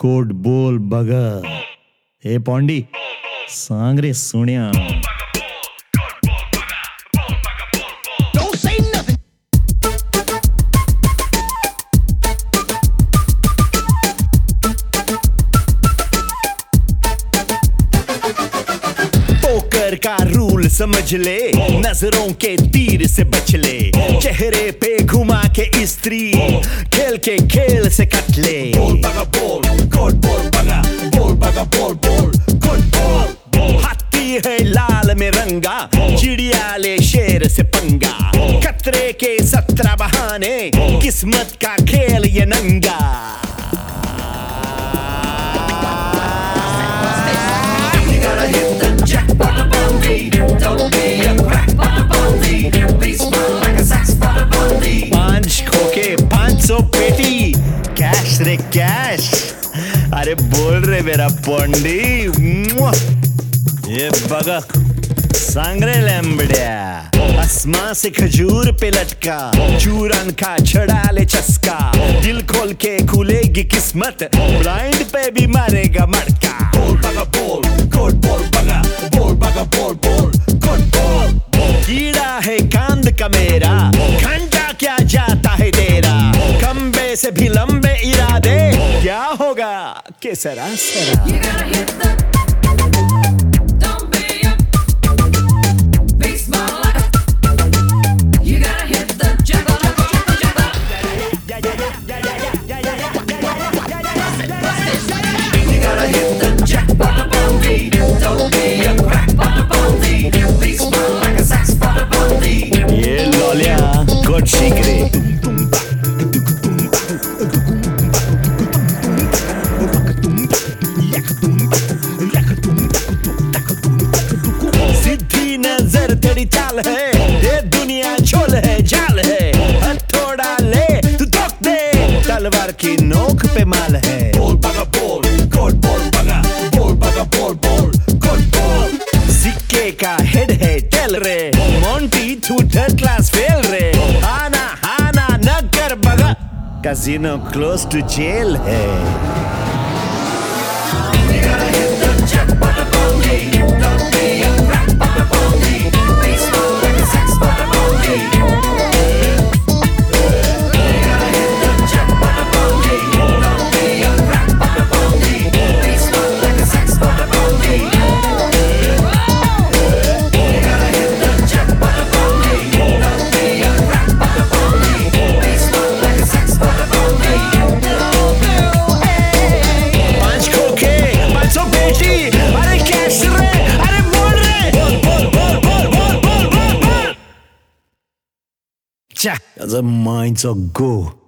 Coat बोल बगा हे पौंडी सांग रे सुनिया पोकर का रूल समझ ले, नजरों के तीर से बच ले, चेहरे पे घुमा के स्त्री खेल के खेल से कट ले। बोल बगा बोल, कोट बोल बगा, बोल बगा बोल बोल, कोट बोल। हाथी है लाल में रंगा, चिड़िया ले शेर से पंगा, खतरे के 17 बहाने, किस्मत का खेल ये नंगा। पांच खोके 500 पेटी, कैश रे कैश। अरे बोल रे मेरा पोंडी, ये बगा सांगरे लैम्बड़िया, आसमां से खजूर पे लटका, चूरन का छड़ा ले चस्का, दिल खोल के खुलेगी किस्मत, ब्लाइंड पे भी मारेगा मटका। बोल बगा बोल, कोट बोल बगा, बोल बगा बोल बोल, कोट बोल। कीड़ा है कांद का मेरा, घंटा क्या जाता है तेरा, खंबे से भी लंबे इरादे, क्या होगा के सरा सरा। ये लोलिया कोट शिकरे, सीधी नजर तेरी चाल है, ये दुनिया झोल है जाल है, हथौड़ा ले तू ठोक दे, तलवार की नोक पे माल है। बोल बगा बोल, कोट बोल बगा, बोल बगा बोल बोल, कोट बोल। सिक्के का हेड है टेल रे, मोंटी तू थर्ड क्लास फेल रे, आना हाना न कर बगा, कैसीनो क्लोज टू जेल है। As a mind's a go.